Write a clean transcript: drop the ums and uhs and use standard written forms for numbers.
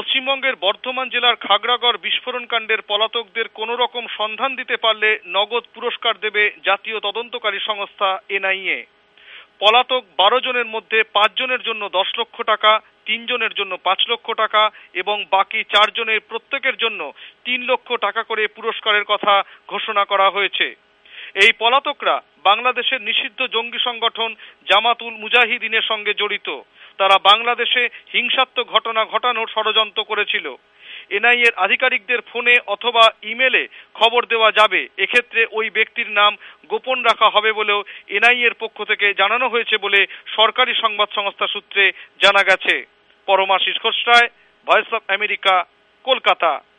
পশ্চিমবঙ্গের বর্ধমান জেলার খাগড়াগড় বিস্ফোরণ কাণ্ডের পলাতকদের কোনো রকম সন্ধান দিতে পারলে নগদ পুরস্কার দেবে জাতীয় তদন্তকারী সংস্থা এনআইএ। পলাতক 12 জনের মধ্যে 5 জনের জন্য 10 লক্ষ টাকা, 3 জনের জন্য 5 লক্ষ টাকা এবং বাকি 4 জনের প্রত্যেকের জন্য 3 লক্ষ টাকা করে পুরস্কারের কথা ঘোষণা করা হয়েছে। এই পলাতকরা বাংলাদেশের নিষিদ্ধ জঙ্গি সংগঠন জামাতুল মুজাহিদিনের সঙ্গে জড়িত। তারা বাংলাদেশে হিংসাত্মক ঘটনা ঘটানোর ষড়যন্ত্র করেছিল। এনআইএর আধিকারিকদের ফোনে অথবা ইমেলে খবর দেওয়া যাবে। এক্ষেত্রে ওই ব্যক্তির নাম গোপন রাখা হবে বলেও এনআইএর পক্ষ থেকে জানানো হয়েছে বলে সরকারি সংবাদ সংস্থা সূত্রে জানা গেছে। Paramashis Ghosh Roy, voice of America, Kolkata.